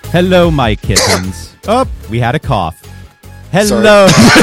Hello, my kittens. Oh, we had a cough. Hello.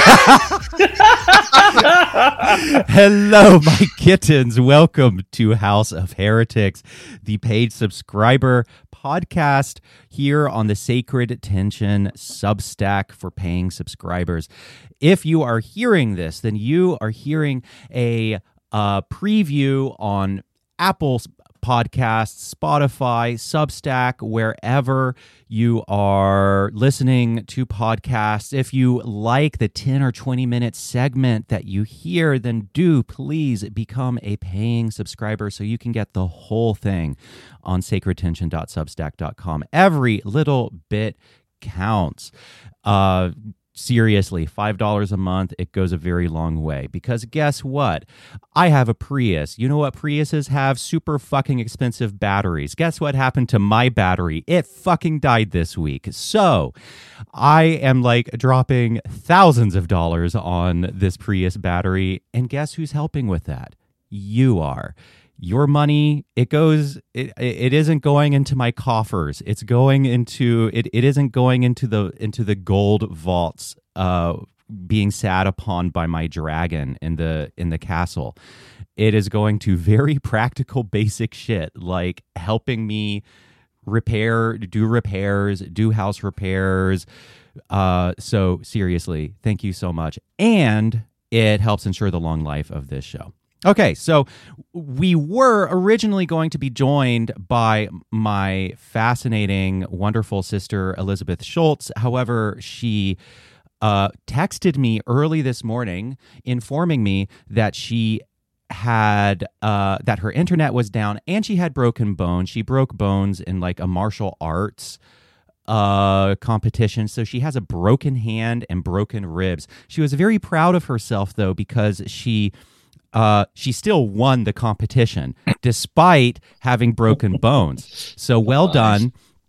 Hello, my kittens. Welcome to House of Heretics, the paid subscriber podcast here on the Sacred Tension Substack for paying subscribers. If you are hearing this, then you are hearing a preview on Apple Podcasts, Spotify, Substack, wherever you are listening to podcasts. If you like the 10 or 20 minute segment that you hear, then do please become a paying subscriber so you can get the whole thing on sacredtension.substack.com. Every little bit counts. Seriously, $5 a month, it goes a very long way. Because guess what? I have a Prius. You know what Priuses have? Super fucking expensive batteries. Guess what happened to my battery? It fucking died this week. So I am like dropping thousands of dollars on this Prius battery. And guess who's helping with that? You are. Your money, it isn't going into my coffers. It's going into it isn't going into the gold vaults being sat upon by my dragon in the castle. It is going to very practical basic shit like helping me do repairs, do house repairs. So seriously, thank you so much. And it helps ensure the long life of this show. Okay, so we were originally going to be joined by my fascinating, wonderful sister, Elizabeth Schultz. However, she texted me early this morning informing me that she had that her internet was down and she had broken bones. She broke bones in like a martial arts competition. So she has a broken hand and broken ribs. She was very proud of herself, though, because she still won the competition despite having broken bones. So well done,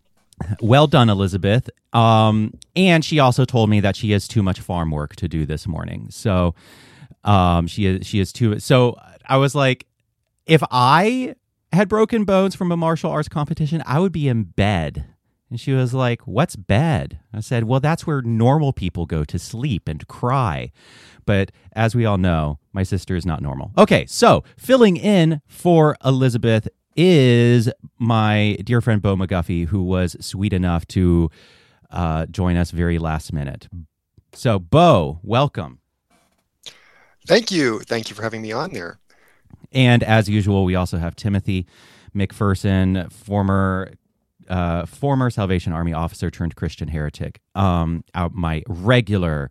Elizabeth. And she also told me that she has too much farm work to do this morning. So she is too. So I was like, if I had broken bones from a martial arts competition, I would be in bed. And she was like, what's bed? I said, well, that's where normal people go to sleep and cry. But as we all know, my sister is not normal. Okay, so filling in for Elizabeth is my dear friend Bo McGuffey, who was sweet enough to join us very last minute. So, Bo, welcome. Thank you. Thank you for having me on there. And as usual, we also have Timothy McPherson, former Salvation Army officer turned Christian heretic, my regular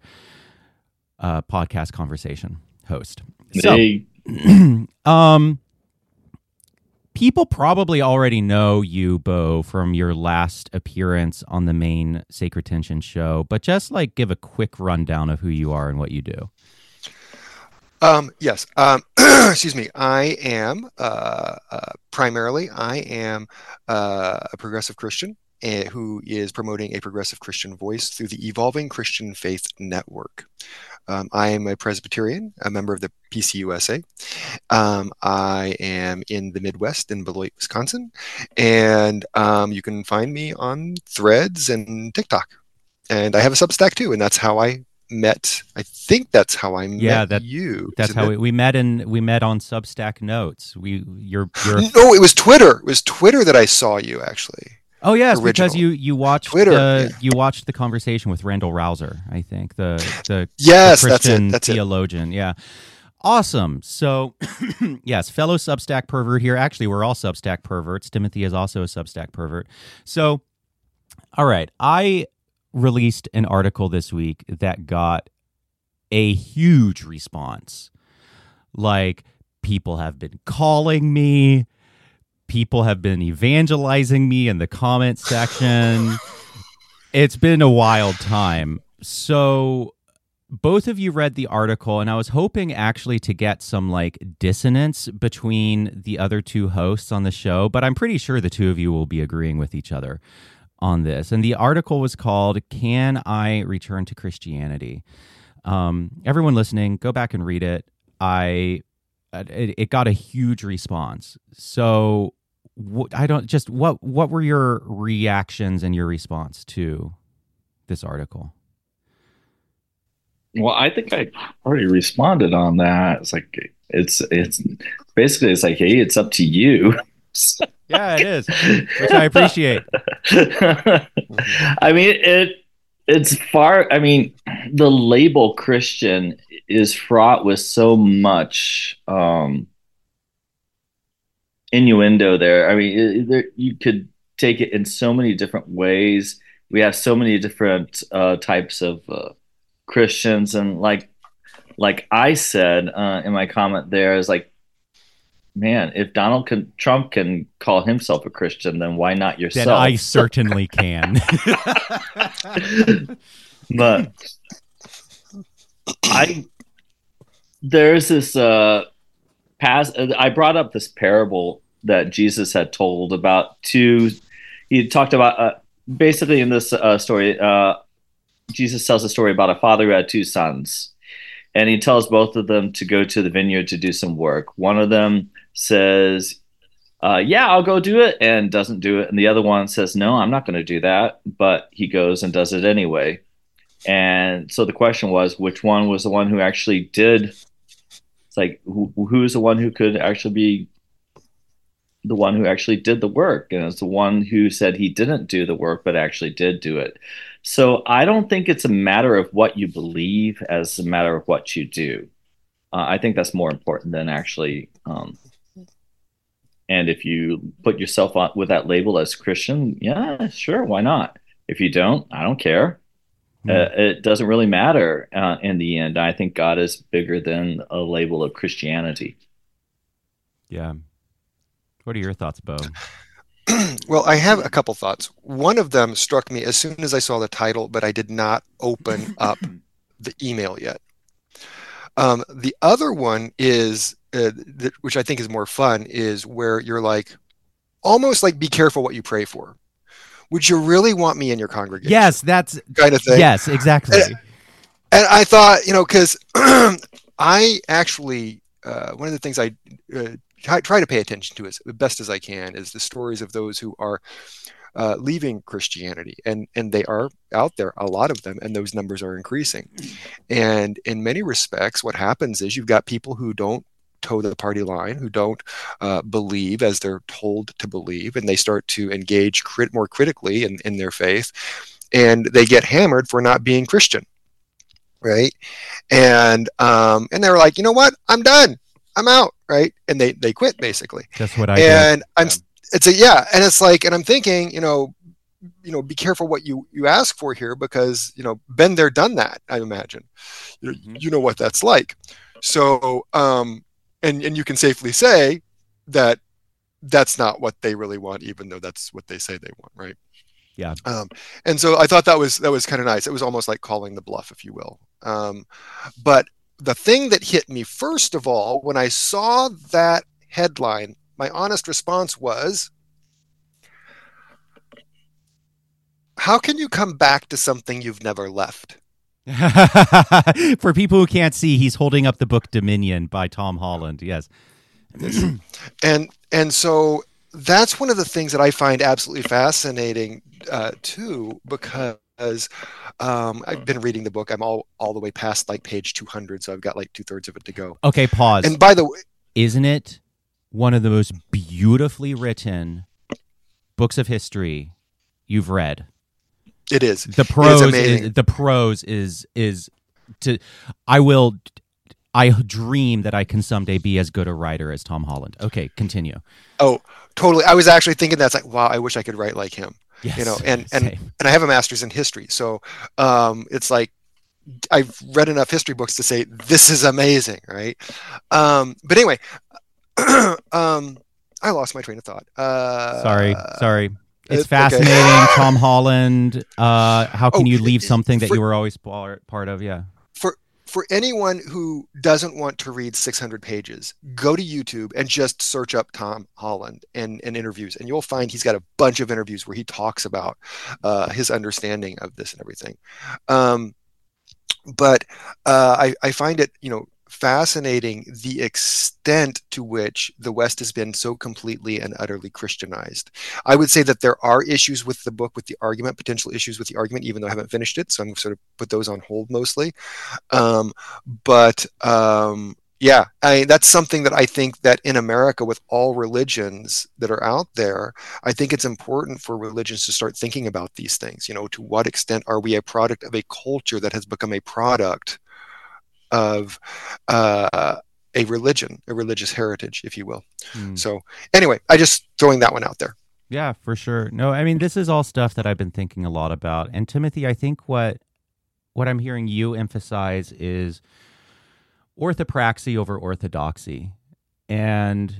podcast conversation host. Hey. So, people probably already know you, Bo, from your last appearance on the main Sacred Tension show, but just like give a quick rundown of who you are and what you do. Yes. Excuse me. I am primarily a progressive Christian who is promoting a progressive Christian voice through the Evolving Christian Faith Network. I am a Presbyterian, a member of the PCUSA. I am in the Midwest in Beloit, Wisconsin, and you can find me on Threads and TikTok. And I have a Substack too, and that's how I met. I think that's how I met you. That's how we met on Substack Notes. You're No, it was Twitter. It was Twitter that I saw you actually. Oh yes, because you watched Twitter. You watched the conversation with Randall Rouser, I think the Christian that's theologian. Yeah, awesome. So yes, fellow Substack pervert here. Actually, we're all Substack perverts. Timothy is also a Substack pervert. So, all right, I released an article this week that got a huge response. Like, people have been calling me. People have been evangelizing me in the comment section. It's been a wild time. So both of you read the article, and I was hoping actually to get some like dissonance between the other two hosts on the show, but I'm pretty sure the two of you will be agreeing with each other on this. And the article was called, "Can I Return to Christianity?" Everyone listening, go back and read it. It got a huge response. So I don't just what were your reactions and your response to this article? Well, I think I already responded on that. It's like it's basically it's like, hey, it's up to you. Yeah, it is, which I appreciate. I mean, it's far. I mean, the label Christian is fraught with so much innuendo there. I mean, you could take it in so many different ways. We have so many different types of Christians, and like I said in my comment there is like, man, if Trump can call himself a Christian, then why not yourself? Then I certainly can. But there's this I brought up this parable that Jesus had told about two. He talked about basically in this story. Jesus tells a story about a father who had two sons, and he tells both of them to go to the vineyard to do some work. One of them says, yeah, I'll go do it, and doesn't do it. And the other one says, no, I'm not going to do that. But he goes and does it anyway. And so the question was, which one was the one who actually did? It's like, who's the one who could actually be the one who actually did the work? And it's the one who said he didn't do the work, but actually did do it. So I don't think it's a matter of what you believe as a matter of what you do. I think that's more important than actually. And if you put yourself on with that label as Christian, yeah, sure, why not? If you don't, I don't care. It doesn't really matter in the end. I think God is bigger than a label of Christianity. Yeah. What are your thoughts, Bo? Well, I have a couple thoughts. One of them struck me as soon as I saw the title, but I did not open up the email yet. The other one is, which I think is more fun, is where you're like, almost like, be careful what you pray for. Would you really want me in your congregation? Yes, that's kind of thing. Yes, exactly. And I thought, because I actually, one of the things I try to pay attention to as best as I can is the stories of those who are leaving Christianity, and they are out there, a lot of them, and those numbers are increasing. And in many respects, what happens is you've got people who don't toe the party line, who don't believe as they're told to believe, and they start to engage more critically in their faith, and they get hammered for not being Christian, right? And they're like, you know what, I'm done, I'm out, right? And they quit, basically. That's what I and did. It's like, and I'm thinking, be careful what you ask for here, because been there, done that. I imagine, you know what that's like. So, and you can safely say that that's not what they really want, even though that's what they say they want, right? Yeah. And so I thought that was kind of nice. It was almost like calling the bluff, if you will. But the thing that hit me first of all, when I saw that headline, my honest response was, how can you come back to something you've never left? For people who can't see, he's holding up the book Dominion by Tom Holland. Yes. And so that's one of the things that I find absolutely fascinating too, because I've been reading the book. I'm all the way past like page 200, so I've got like 2/3 of it to go. Okay, pause. And by the way, isn't it one of the most beautifully written books of history you've read? It is. The prose is to. I dream that I can someday be as good a writer as Tom Holland. Okay, continue. Oh, totally. I was actually thinking that's like, wow, I wish I could write like him. Yes, and I have a master's in history, so it's like I've read enough history books to say this is amazing, right? But anyway, I lost my train of thought. Sorry. It's fascinating. Okay. Tom Holland. How can you leave something that you were always part of? Yeah. For anyone who doesn't want to read 600 pages, go to YouTube and just search up Tom Holland and interviews, and you'll find he's got a bunch of interviews where he talks about his understanding of this and everything. But I find it, fascinating the extent to which the West has been so completely and utterly Christianized. I would say that there are issues with the book, with the argument, potential issues with the argument, even though I haven't finished it. So I'm sort of put those on hold mostly. But yeah, that's something that I think that in America, with all religions that are out there, I think it's important for religions to start thinking about these things. To what extent are we a product of a culture that has become a product of a religion, a religious heritage, if you will. So anyway, I just throwing that one out there. Yeah, for sure. No, I mean, this is all stuff that I've been thinking a lot about. And Timothy, I think what I'm hearing you emphasize is orthopraxy over orthodoxy. And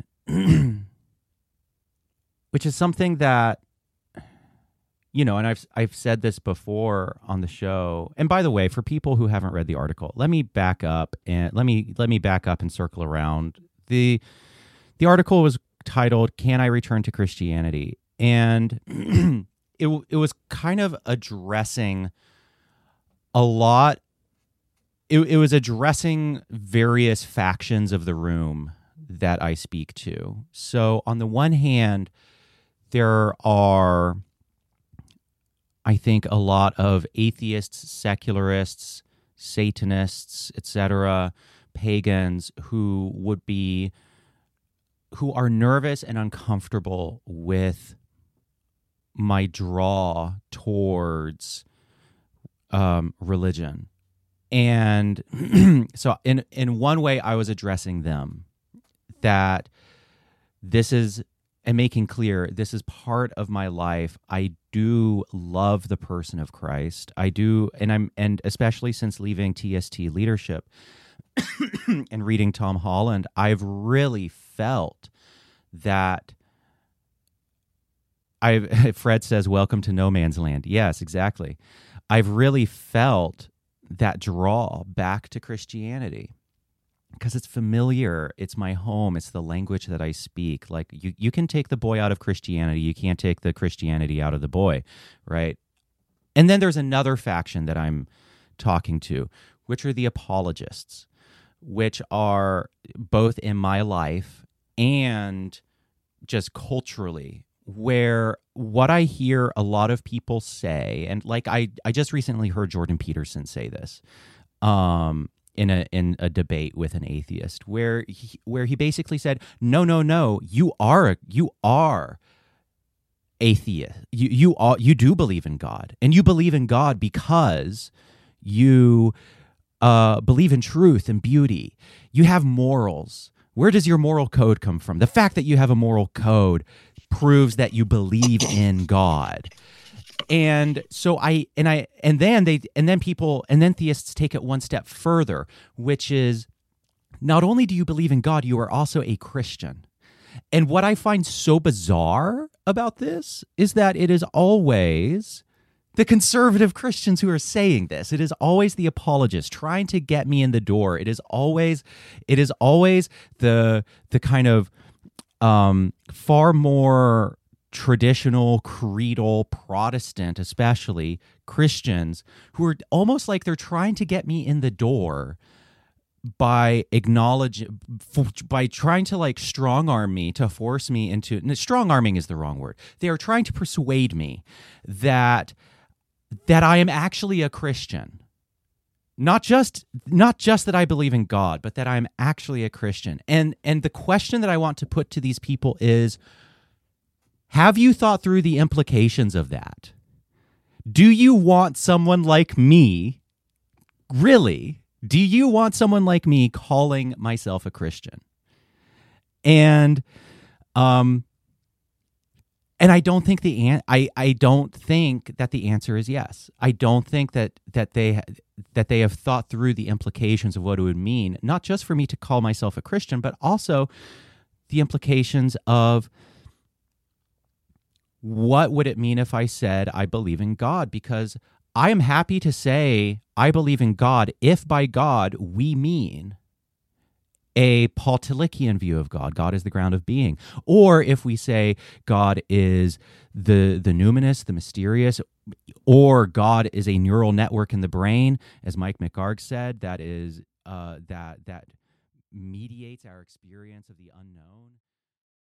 which is something that, and I've said this before on the show. And by the way, for people who haven't read the article, let me back up and let me back up and circle around. The article was titled "Can I Return to Christianity?" And it was kind of addressing a lot. It was addressing various factions of the room that I speak to. So on the one hand, there are, I think, a lot of atheists, secularists, Satanists, etc., pagans who are nervous and uncomfortable with my draw towards religion. And so in one way, I was addressing them, that this is, and making clear, this is part of my life. I do love the person of Christ. I do, and especially since leaving TST leadership and reading Tom Holland, I've really felt that Fred says, "Welcome to no man's land." Yes, exactly. I've really felt that draw back to Christianity because it's familiar. It's my home. It's the language that I speak. Like you can take the boy out of Christianity. You can't take the Christianity out of the boy, right? And then there's another faction that I'm talking to, which are the apologists, which are both in my life and just culturally, where what I hear a lot of people say, and like I just recently heard Jordan Peterson say this in a debate with an atheist, where he basically said, no, you are atheist. You do believe in God, and you believe in God because you believe in truth and beauty. You have morals. Where does your moral code come from? The fact that you have a moral code proves that you believe in God. And so then theists take it one step further, which is, not only do you believe in God, you are also a Christian. And what I find so bizarre about this is that it is always the conservative Christians who are saying this. It is always the apologists trying to get me in the door. It is always the kind of far more traditional, creedal, Protestant, especially Christians, who are almost like they're trying to get me in the door by trying to like strong arm me, to force me into, strong arming is the wrong word. They are trying to persuade me that I am actually a Christian. Not just that I believe in God, but that I'm actually a Christian. And the question that I want to put to these people is, have you thought through the implications of that? Do you want someone like me, really? Do you want someone like me calling myself a Christian? And I don't think I don't think that the answer is yes. I don't think that they have thought through the implications of what it would mean, not just for me to call myself a Christian, but also the implications of what would it mean if I said I believe in God? Because I am happy to say I believe in God if by God we mean a Paul Tillichian view of God. God is the ground of being. Or if we say God is the numinous, the mysterious, or God is a neural network in the brain, as Mike McHargue said, that is that mediates our experience of the unknown.